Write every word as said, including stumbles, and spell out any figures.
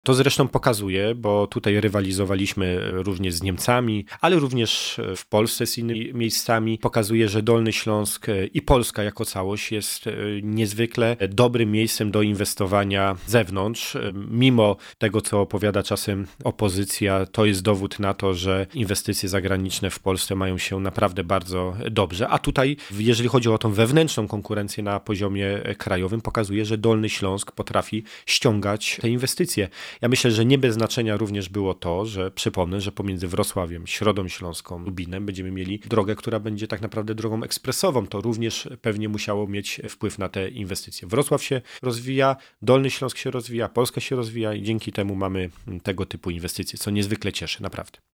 To zresztą pokazuje, bo tutaj rywalizowaliśmy również z Niemcami, ale również w Polsce z innymi miejscami. Pokazuje, że Dolny Śląsk i Polska jako całość jest niezwykle dobrym miejscem do inwestowania z zewnątrz. Mimo tego, co opowiada czasem opozycja, to jest dowód na to, że inwestycje zagraniczne w Polsce mają się naprawdę bardzo dobrze. A tutaj, jeżeli chodzi o tą wewnętrzną konkurencję na poziomie krajowym, pokazuje, że Dolny Śląsk potrafi ściągać te inwestycje. Ja myślę, że nie bez znaczenia również było to, że przypomnę, że pomiędzy Wrocławiem, Środą Śląską, Lubinem będziemy mieli drogę, która będzie tak naprawdę drogą ekspresową. To również pewnie musiało mieć wpływ na te inwestycje. Wrocław się rozwija, Dolny Śląsk się rozwija, Polska się rozwija i dzięki temu mamy tego typu inwestycje, co niezwykle cieszy, naprawdę.